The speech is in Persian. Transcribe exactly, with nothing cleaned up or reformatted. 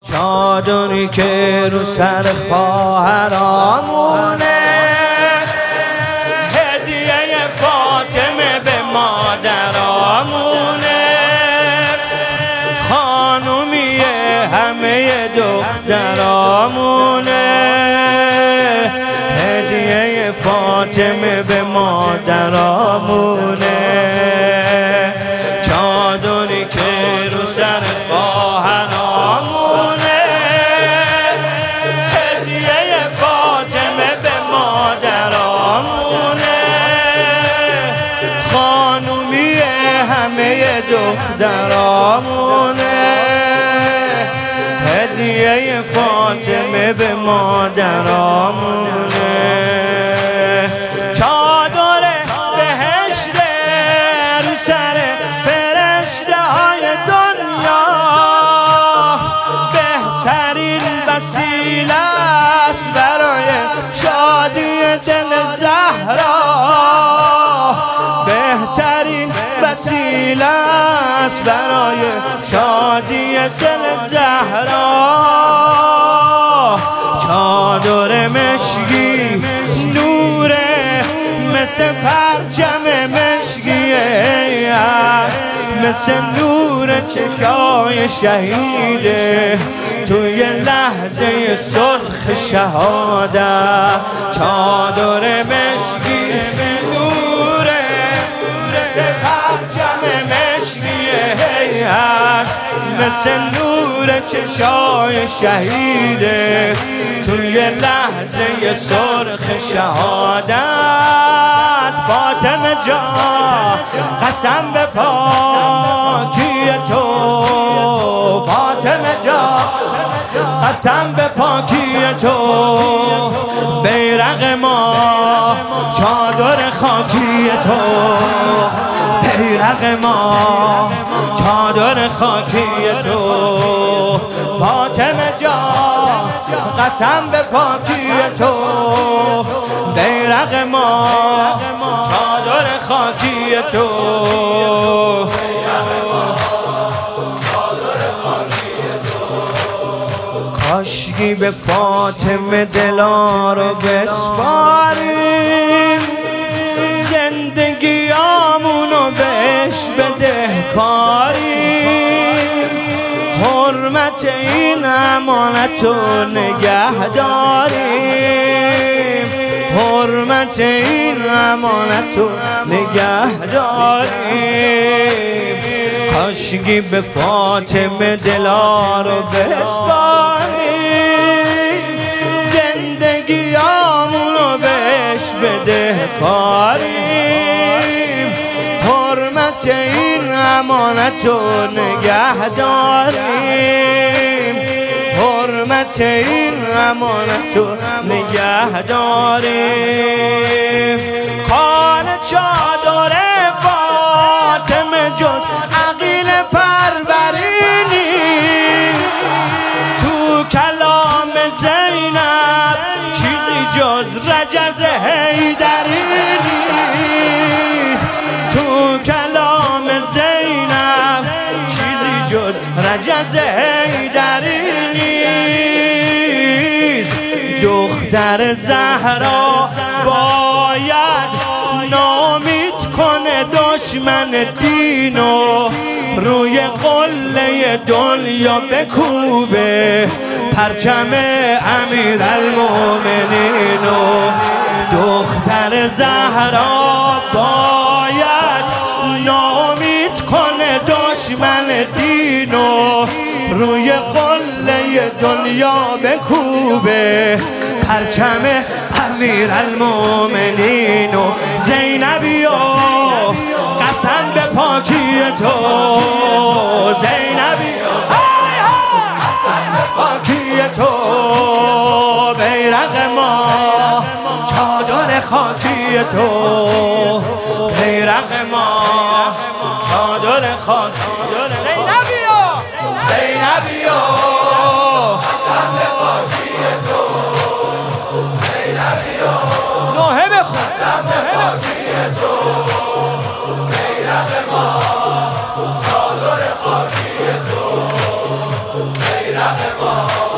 چادری که رو سر خواهرامونه، هدیه فاطمه به مادرامونه، خانومی همه دخترامونه، هدیه فاطمه به مادرامونه، چادری که رو سر خواهرامونه، هدیه فاطمه به مادرامونه، خانومی همه دخترامونه، هدیه فاطمه به مادرامونه، چادر بهشت رو سر فرشته های دنیا، بهترین وسیله است برای شادی دل زهرا، بهترین وسیله است برای شادی دل زهرا، چادر مشکی نوره مثل پرچم مشکیه، مثل نور چشای شهیده توی لحظه سرخ شهادت، چادر مشکی نوره مثل پرچم مشکیه، مثل نور چشای شهیده توی لحظه سرخ شهادت، فاطمه جان قسم به پاکی تو، فاطمه جان قسم به پاکی تو، بیرق ما چادر خاکی تو، بیرق ما چادر خاکی تو، فاطمه جان قسم به پاکی تو، بیرق ما چادر خاکی تو، کاشکی به فاطمه دلا رو بسپاریم، زندگیامونو بهش بدهکاریم، حرمت این امانت رو نگه داریم، حرمت این امانت رو نگه داریم، کاشکی به فاطمه دلا رو بسپاریم، زندگیامونو بهش بدهکاریم، حرمت این امانت رو نگه داریم، حرمت این امانت رو نگه داریم، کار چادر فاطمه جز عقیل پرورینی، تو کلام زینب چیزی جز رجز حیدری نیست، تو کلام زینب چیزی جز رجز حیدری نیست، دختر زهرا باید نامید کنه دشمن دینو، روی قله دنیا بکوبه پرچم امیرالمومنینو، دختر زهرا باید نامید کنه دشمن دینو، روی قله دنیا بکوبه پرچم امیرالمومنینو، زینبیو قسم به پاکی تو، زینبیو قسم به پاکی تو، بیرق ما چادر خاکی تو، بیرق ما چادر خاکی، زینبیو زینبیو قسم به پاکی تو، زینبیو نوحه بخون قسم به پاکی تو، بیرق ما چادر خاکی تو، بیرق ما الله